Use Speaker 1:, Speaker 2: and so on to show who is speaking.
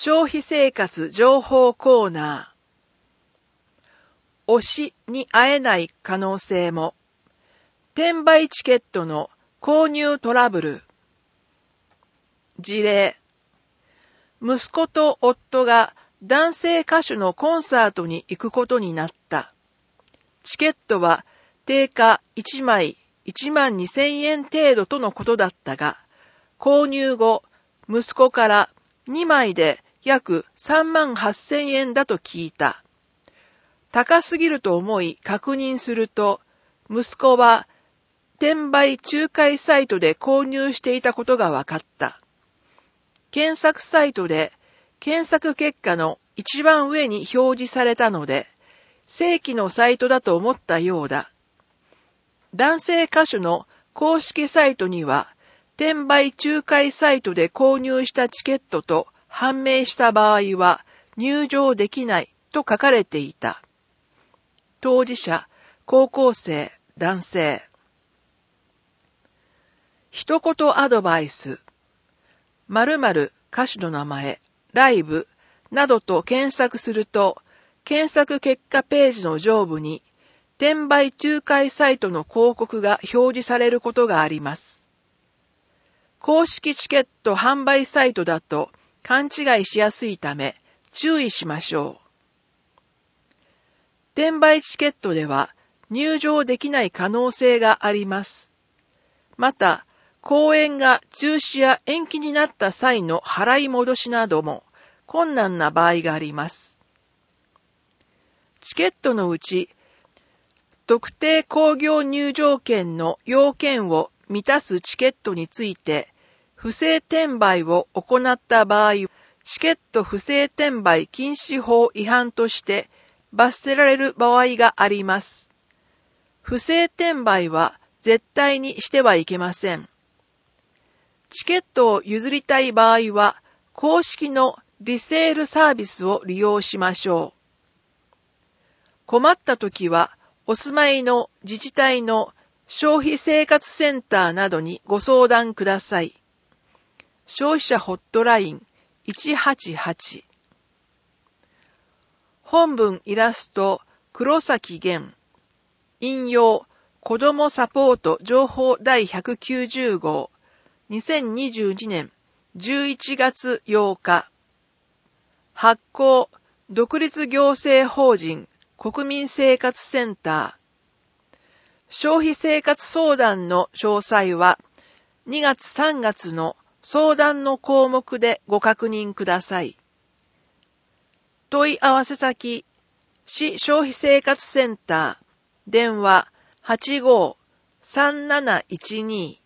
Speaker 1: 消費生活情報コーナー。推しに会えない可能性も。転売チケットの購入トラブル。事例。息子と夫が男性歌手のコンサートに行くことになった。チケットは定価1枚12,000円程度とのことだったが、購入後、息子から2枚で約38,000円だと聞いた。高すぎると思い確認すると、息子は転売仲介サイトで購入していたことが分かった。検索サイトで検索結果の一番上に表示されたので、正規のサイトだと思ったようだ。男性歌手の公式サイトには、転売仲介サイトで購入したチケットと判明した場合は入場できないと書かれていた。当事者、高校生、男性。一言アドバイス。〇〇歌手の名前、ライブなどと検索すると、検索結果ページの上部に、転売仲介サイトの広告が表示されることがあります。公式チケット販売サイトだと勘違いしやすいため注意しましょう。転売チケットでは入場できない可能性があります。また、公演が中止や延期になった際の払い戻しなども困難な場合があります。チケットのうち、特定興行入場券の要件を満たすチケットについて、不正転売を行った場合、チケット不正転売禁止法違反として罰せられる場合があります。不正転売は絶対にしてはいけません。チケットを譲りたい場合は、公式のリセールサービスを利用しましょう。困ったときは、お住まいの自治体の消費生活センターなどにご相談ください。消費者ホットライン188。本文イラスト黒崎源。引用子どもサポート情報第190号2022年11月8日。発行独立行政法人国民生活センター。消費生活相談の詳細は2月3月の相談の項目でご確認ください。問い合わせ先、市消費生活センター、電話85-3712